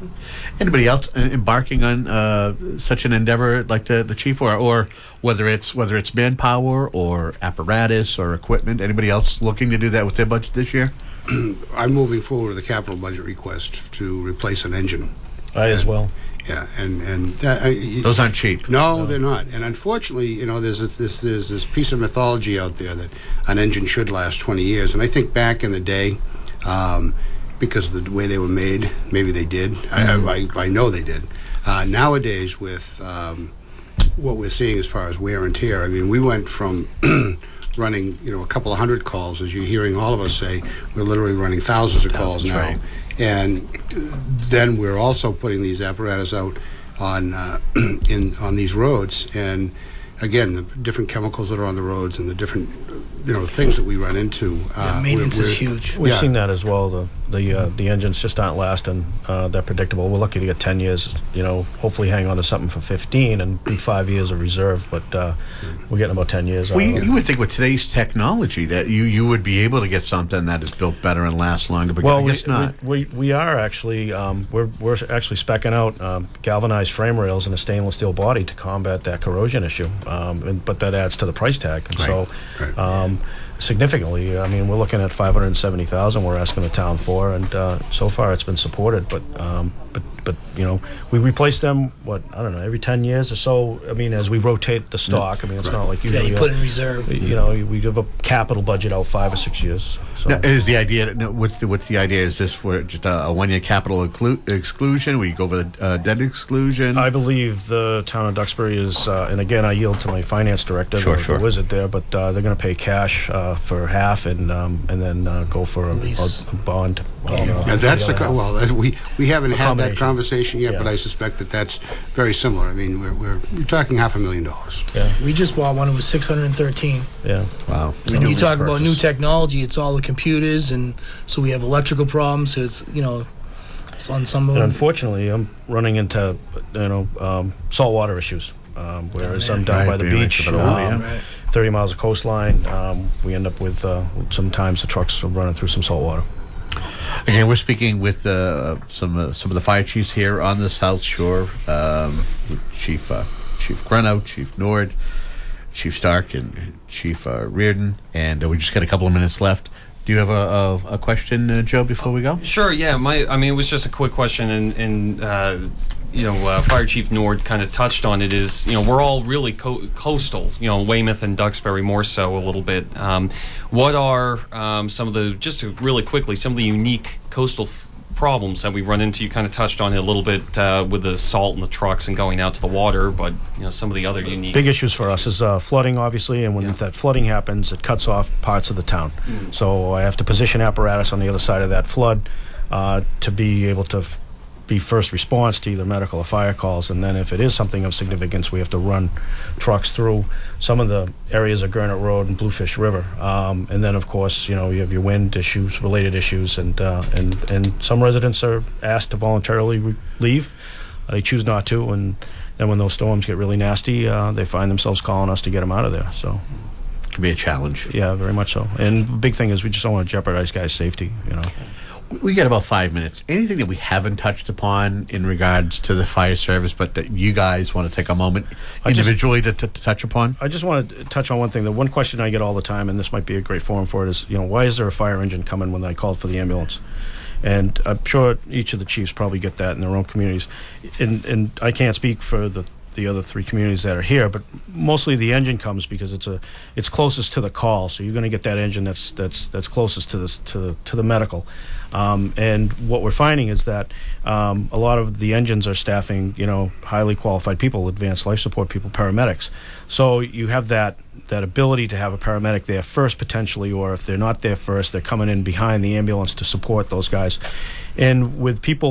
Anybody else embarking on uh, such an endeavor like the, the chief, or, or whether it's whether it's manpower or apparatus or equipment? Anybody else looking to do that with their budget this year? I'm moving forward with a capital budget request to replace an engine. I as well. Yeah, and and uh, I- Those aren't cheap. No, they're not. And unfortunately, you know, there's this, this there's this piece of mythology out there that an engine should last twenty years. And I think back in the day, um, because of the way they were made, maybe they did. Mm-hmm. I, I, I know they did. Uh, nowadays, with um, what we're seeing as far as wear and tear, I mean, we went from running, you know, a couple of hundred calls, as you're hearing all of us say, we're literally running thousands of calls now. Right. And then we're also putting these apparatus out on uh, in on these roads, and again, the different chemicals that are on the roads and the different, you know, things that we run into. Uh, Yeah, maintenance we're- is we're- huge. We've Yeah. seen that as well. The the uh, the engines just aren't lasting. Uh, they're predictable. We're lucky to get ten years. You know, hopefully hang on to something for fifteen and be five years of reserve. But uh, we're getting about ten years. Well, out you, of it. you would think with today's technology that you, you would be able to get something that is built better and lasts longer, but Well, I we, guess not. we, we we are actually um, we're we're actually speccing out um, galvanized frame rails and a stainless steel body to combat that corrosion issue. Um, and, but that adds to the price tag, and Right. so Right. um, significantly. I mean, we're looking at five hundred seventy thousand. We're asking the town for, and uh, so far it's been supported. But um, but but you know, we replace them. What I don't know, every ten years or so. I mean, as we rotate the stock. I mean, it's not like Yeah, usually you uh, put in reserve. you know, we give a capital budget out five or six years. So. Now, is the idea? No, what's the what's the idea? Is this for just a, a one year capital exclu- exclusion? Where you go over the uh, debt exclusion? I believe the town of Duxbury is, uh, and again, I yield to my finance director, Sure, the, sure. the wizard there, but uh, they're going to pay cash uh, for half and um, and then uh, go for a, Lease. a, a bond. uh, And that's for the other co- half. well, that- we we haven't A had that combination. conversation yet, Yeah. but I suspect that that's very similar. I mean, we're we're, we're talking half a million dollars. Yeah, We just bought one. It was six hundred thirteen. yeah. Wow. And you talk about new technology. It's all the computers, and so we have electrical problems. So it's you know, it's on some of And them. unfortunately, I'm running into you know um, saltwater issues. Um, whereas Oh, man. I'm down Right, by the being beach, right to the water, um, yeah. Right. thirty miles of coastline. Um, we end up with uh, sometimes the trucks are running through some saltwater. Again, we're speaking with uh, some uh, some of the fire chiefs here on the South Shore. Um, Chief uh, Chief Greno, Chief Nord, Chief Stark, and Chief uh, Reardon. And uh, we just got a couple of minutes left. Do you have a, a, a question, uh, Joe, before we go? Sure. Yeah. My. I mean, it was just a quick question, and and uh, you know, uh, Fire Chief Nord kind of touched on it. Is you know, we're all really co- coastal. You know, Weymouth and Duxbury more so a little bit. Um, what are um, some of the just to really quickly some of the unique coastal f- problems that we run into? You kind of touched on it a little bit uh, with the salt and the trucks and going out to the water, but you know, some of the other unique Big issues for us is uh, flooding, obviously, and when Yeah. that flooding happens, it cuts off parts of the town. So I have to position apparatus on the other side of that flood uh, to be able to f- be first response to either medical or fire calls, and then if it is something of significance, we have to run trucks through some of the areas of Gurnett Road and Bluefish River. Um, and then, of course, you know, you have your wind issues, related issues, and uh, and and some residents are asked to voluntarily re- leave. Uh, they choose not to, and then when those storms get really nasty, uh, they find themselves calling us to get them out of there. So, Could be a challenge. yeah, very much so. And the big thing is we just don't want to jeopardize guys' safety, you know. We got about five minutes. Anything that we haven't touched upon in regards to the fire service, but that you guys want to take a moment I just- individually to, to, to touch upon? I just want to touch on one thing. The one question I get all the time, and this might be a great forum for it, is, you know, why is there a fire engine coming when I called for the ambulance? And I'm sure each of the chiefs probably get that in their own communities. And, and I can't speak for the the other three communities that are here, but mostly the engine comes because it's a it's closest to the call, so you're going to get that engine that's that's that's closest to this to to the medical. Um, and what we're finding is that um, a lot of the engines are staffing, you know, highly qualified people, advanced life support people, paramedics. So you have that that ability to have a paramedic there first potentially, or if they're not there first, they're coming in behind the ambulance to support those guys. And with people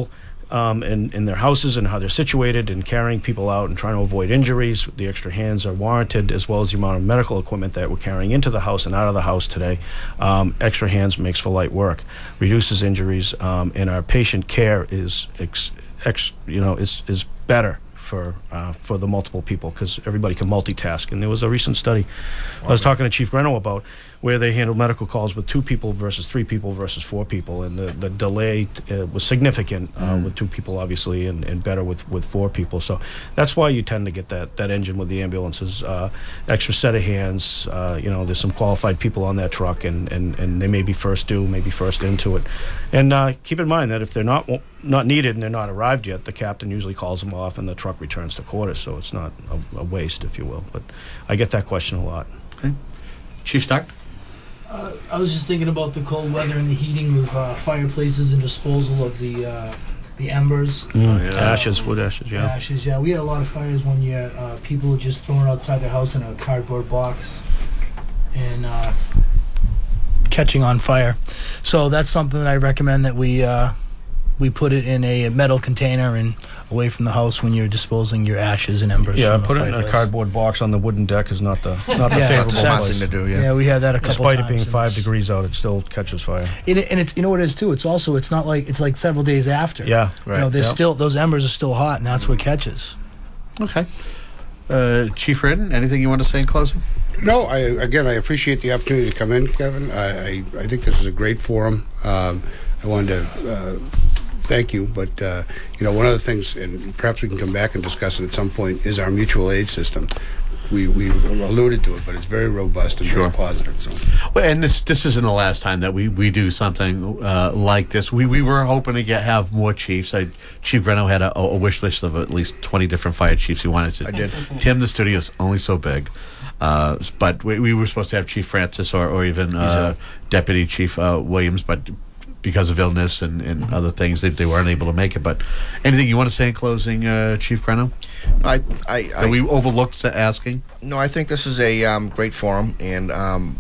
um, in, in their houses and how they're situated and carrying people out and trying to avoid injuries. The extra hands are warranted, as well as the amount of medical equipment that we're carrying into the house and out of the house today. Um, extra hands makes for light work, reduces injuries, um, and our patient care is, ex, ex, you know, is is better for uh, for the multiple people, because everybody can multitask. And there was a recent study I was talking to Chief Greno about, where they handled medical calls with two people versus three people versus four people, and the, the delay uh, was significant uh, mm. with two people, obviously, and, and better with, with four people. So that's why you tend to get that, that engine with the ambulances, uh, extra set of hands. Uh, you know, there's some qualified people on that truck, and, and, and they may be first due, maybe first into it. And uh, keep in mind that if they're not not needed and they're not arrived yet, the captain usually calls them off and the truck returns to quarters, so it's not a, a waste, if you will. But I get that question a lot. Okay. Chief Stark? Uh, I was just thinking about the cold weather and the heating of uh, fireplaces and disposal of the uh, the embers. Mm. Oh, yeah. Ashes, wood ashes, yeah. Ashes, yeah. We had a lot of fires one year. Uh, people were just throwing outside their house in a cardboard box and uh, catching on fire. So that's something that I recommend that we uh, we put it in a metal container and away from the house when you're disposing your ashes and embers. Yeah, from the put it in a fireplace. cardboard box on the wooden deck is not the not the Yeah, favorable that's- place. thing to do. Yeah. Yeah, we had that a couple Despite times. it being and five it's- degrees out, it still catches fire. And, it, and it's, you know what it is too. It's also, it's not like, it's like several days after. Yeah. You know, Right. there's Yep. still, those embers are still hot, and that's what catches. Okay. Uh, Chief Redden, anything you want to say in closing? No, I, again, I appreciate the opportunity to come in, Kevin. I, I, I think this is a great forum. Um, I wanted to uh, thank you, but, uh, you know, one of the things, and perhaps we can come back and discuss it at some point, is our mutual aid system. We, we alluded to it, but it's very robust and Sure. very positive. So. Well, and this this isn't the last time that we, we do something uh, like this. We we were hoping to get have more chiefs. I, Chief Reno had a, a wish list of at least twenty different fire chiefs he wanted to. I did. Tim, the studio's only so big, uh, but we, we were supposed to have Chief Francis or or even uh, Deputy Chief uh, Williams, but because of illness and, and other things, they, they weren't able to make it. But anything you want to say in closing, uh, Chief Reno? I, I, That I we overlooked asking? No, I think this is a um, great forum, and um,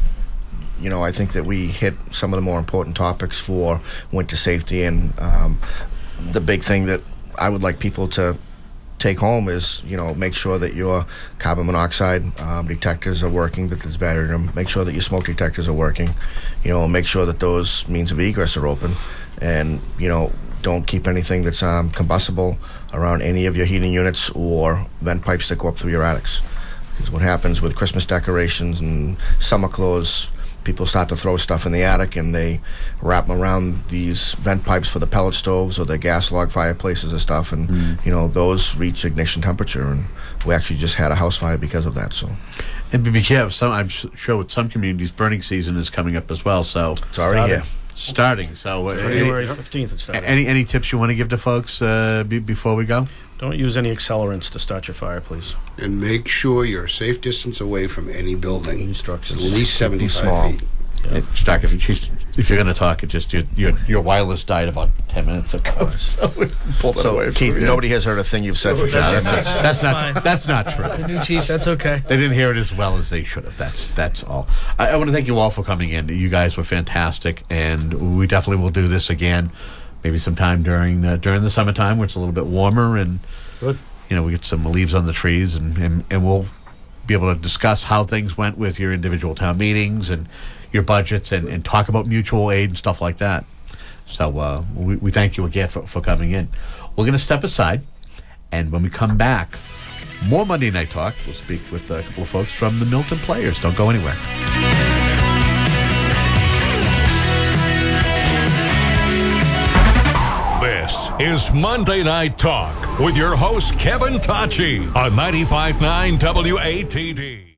you know, I think that we hit some of the more important topics for winter safety. And um, the big thing that I would like people to take home is, you know, make sure that your carbon monoxide um, detectors are working, that there's battery in them. Make sure that your smoke detectors are working. You know, make sure that those means of egress are open, and you know, don't keep anything that's um, combustible around any of your heating units or vent pipes that go up through your attics. Because what happens with Christmas decorations and summer clothes, people start to throw stuff in the attic and they wrap them around these vent pipes for the pellet stoves or the gas log fireplaces and stuff, and mm. you know, those reach ignition temperature, and we actually just had a house fire because of that. So, And be careful. Some, I'm sure with some communities, burning season is coming up as well. So it's already Started. here. starting. So uh, January any, fifteenth it started. any any tips you want to give to folks uh, be, before we go? Don't use any accelerants to start your fire, please. And make sure you're a safe distance away from any building. Any At structures. least seventy-five small. feet. Yeah. Stark, if, you, if you're going to talk, it just your, your your wireless died about ten minutes ago. So we pulled it away So, from Keith, you. nobody has heard a thing you've said for No, fifteen that's, minutes. that's not Fine. that's not true. The new chief, that's okay. They didn't hear it as well as they should have. That's that's all. I, I want to thank you all for coming in. You guys were fantastic, and we definitely will do this again, maybe sometime during the, during the summertime, where it's a little bit warmer and Good. you know, we get some leaves on the trees, and, and, and we'll be able to discuss how things went with your individual town meetings and your budgets, and, and talk about mutual aid and stuff like that. So uh, we, we thank you again for, for coming in. We're going to step aside, and when we come back, more Monday Night Talk. We'll speak with a couple of folks from the Milton Players. Don't go anywhere. This is Monday Night Talk with your host, Kevin Tachi, on ninety-five point nine W A T D.